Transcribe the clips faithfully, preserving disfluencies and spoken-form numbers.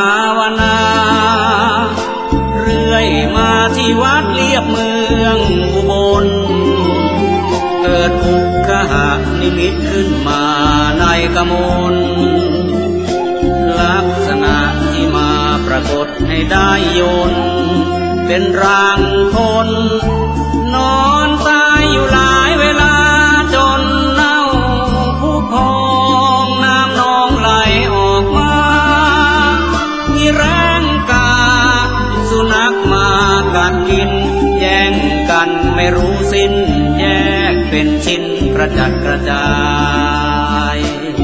าวนาเรื่อยมาที่วัดเลียบเมืองอุบลเกิดอุกขหนิมิตขึ้นมาในกมลลักษณะที่มาปรากฏให้ได้ยนเป็นร่างคนนอนตายอยู่หลายเวลาจนเน่าผู้พองน้ำนองไหลออกมามีแรงกาสุนัขมากัดกินแย่งกันไม่รู้สิ้นแยกเป็นชิ้นกระจัดกระจาย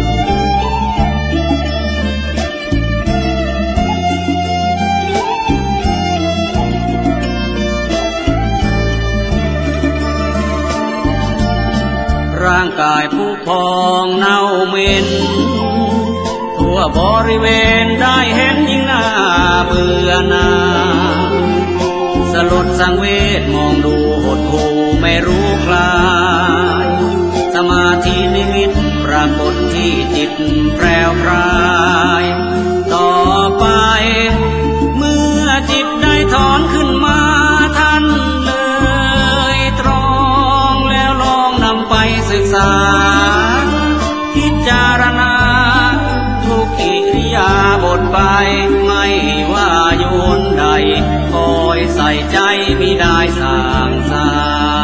ร่างกายผู้พองเน่าเหม็นทั่วบริเวณได้เห็นยิ่งน่าเบื่อหน่ายสลดสังเวชมองดูหดหู่ไม่รู้คลายสมาธินิมิตปรากฏที่จิตแพรวพรายต่อไปเมื่อจิตได้ถอนขึ้นมาท่านเลยตรองแล้วลองนำไปศึกษาพิจารณาทุกอิริยาบถไปไม่ว่าโยนใดคอยใส่ใจมิได้สร้างสา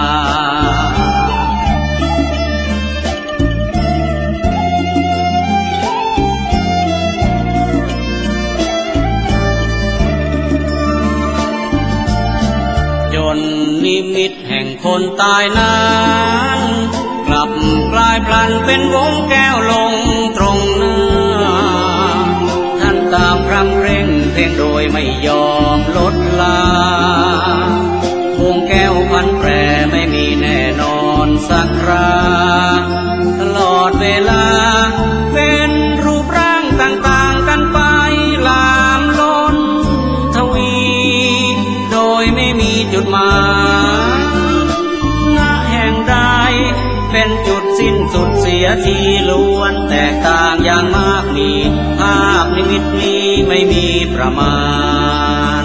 จนนิมิตแห่งคนตายนั้นกลับกลายพลันเป็นวงแก้วลงตรงหน้าท่านตามพรำเร่งเพ่งโดยไม่ยอมลดลาวงแก้วพันแปรไม่มีแน่นอนสักคราตลอดเวลาเป็นรูปร่างต่างๆกันไปลามล้นทวีโดยไม่มีจุดหมายณแห่งใดเป็นจุดสิ้นสุดเสียทีล้วนแตกต่างอย่างมากมีภาพนิมิตนี้ไม่มีประมาณ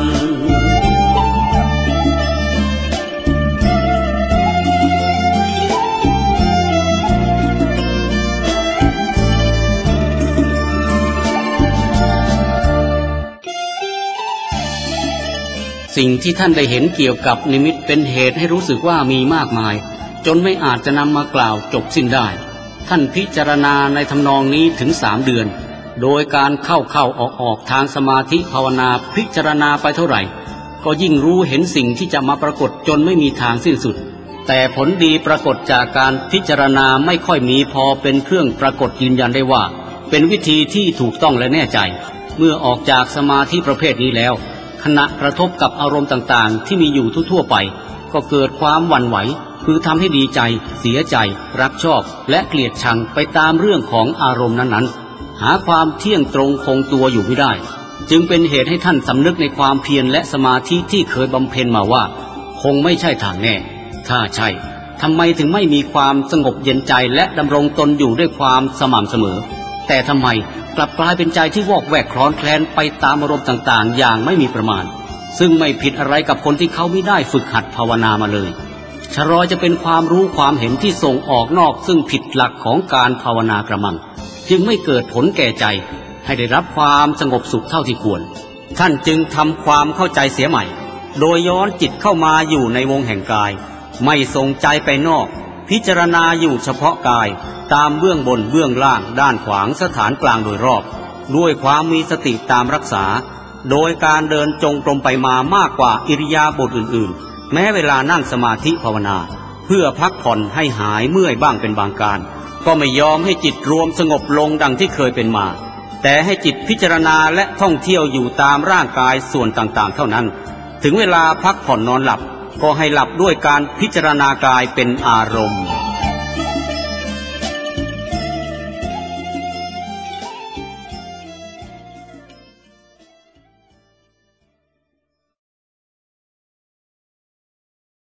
สิ่งที่ท่านได้เห็นเกี่ยวกับนิมิตเป็นเหตุให้รู้สึกว่ามีมากมายจนไม่อาจจะนำมากล่าวจบสิ้นได้ท่านพิจารณาในทำนองนี้ถึงสามเดือนโดยการเข้าเข้าออกออกทางสมาธิภาวนาพิจารณาไปเท่าไหร่ก็ยิ่งรู้เห็นสิ่งที่จะมาปรากฏจนไม่มีทางสิ้นสุดแต่ผลดีปรากฏจากการพิจารณาไม่ค่อยมีพอเป็นเครื่องปรากฏยืนยันได้ว่าเป็นวิธีที่ถูกต้องและแน่ใจเมื่อออกจากสมาธิประเภทนี้แล้วขณะกระทบกับอารมณ์ต่างๆที่มีอยู่ทั่วๆไปก็เกิดความหวั่นไหวคือทำให้ดีใจเสียใจรักชอบและเกลียดชังไปตามเรื่องของอารมณ์นั้นๆหาความเที่ยงตรงคงตัวอยู่ไม่ได้จึงเป็นเหตุให้ท่านสำนึกในความเพียรและสมาธิที่เคยบำเพ็ญมาว่าคงไม่ใช่ทางแน่ถ้าใช่ทำไมถึงไม่มีความสงบเย็นใจและดำรงตนอยู่ด้วยความสม่ำเสมอแต่ทำไมกลับกลายเป็นใจที่วอกแวกคลอนแคลนไปตามอารมณ์ต่างๆอย่างไม่มีประมาณซึ่งไม่ผิดอะไรกับคนที่เขาไม่ได้ฝึกหัดภาวนามาเลยชะรอจะเป็นความรู้ความเห็นที่ส่งออกนอกซึ่งผิดหลักของการภาวนากระมังจึงไม่เกิดผลแก่ใจให้ได้รับความสงบสุขเท่าที่ควรท่านจึงทำความเข้าใจเสียใหม่โดยย้อนจิตเข้ามาอยู่ในวงแห่งกายไม่ส่งใจไปนอกพิจารณาอยู่เฉพาะกายตามเบื้องบนเบื้องล่างด้านขวางสถานกลางโดยรอบด้วยความมีสติตามรักษาโดยการเดินจงกรมไปมามากกว่าอิริยาบถอื่นๆแม้เวลานั่งสมาธิภาวนาเพื่อพักผ่อนให้หายเมื่อยบ้างเป็นบางการก็ไม่ยอมให้จิตรวมสงบลงดังที่เคยเป็นมาแต่ให้จิตพิจารณาและท่องเที่ยวอยู่ตามร่างกายส่วนต่างๆเท่านั้นถึงเวลาพักผ่อนนอนหลับก็ให้หลับด้วยการพิจารณากายเป็นอารมณ์